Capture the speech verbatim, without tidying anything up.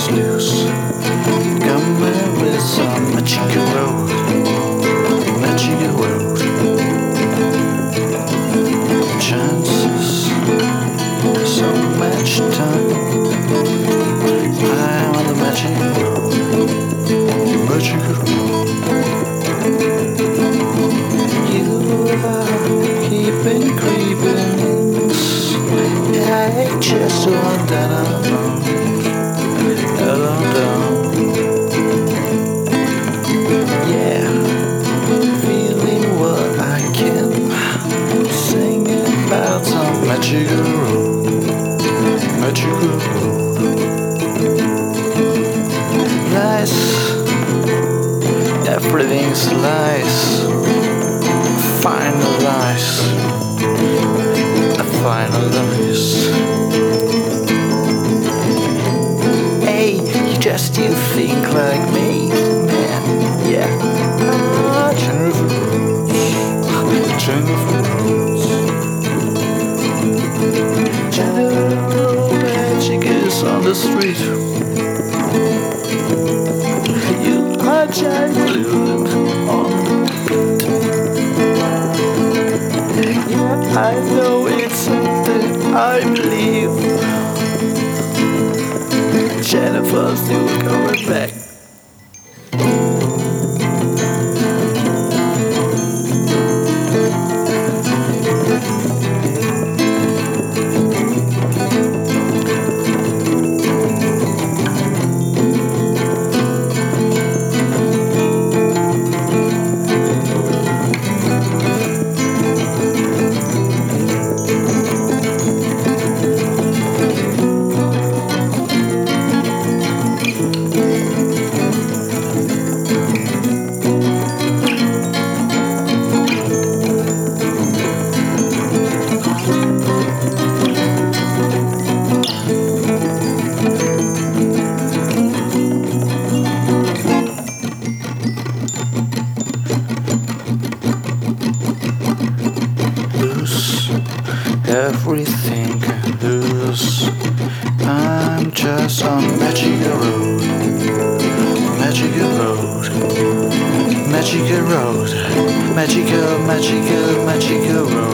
is loose. Coming with some magical road, magical road. Chances, so much time. I'm on the magic road, magical road. You are keeping creeping. I just want that alone, alone, alone. Yeah, feeling what I can, singing about some magical road, magical road. Lies, everything's lies, final lies, final lies. Hey, you just you think like me, man, yeah. Ah, Jennifer Rose, Jennifer Rose. Jennifer, magic is on the street. You are giant on the beat. Yeah, I know it's something I believe. Jennifer's still coming back. Everything I lose. I'm just on magical road, magical road, magical road, magical, magical, magical road.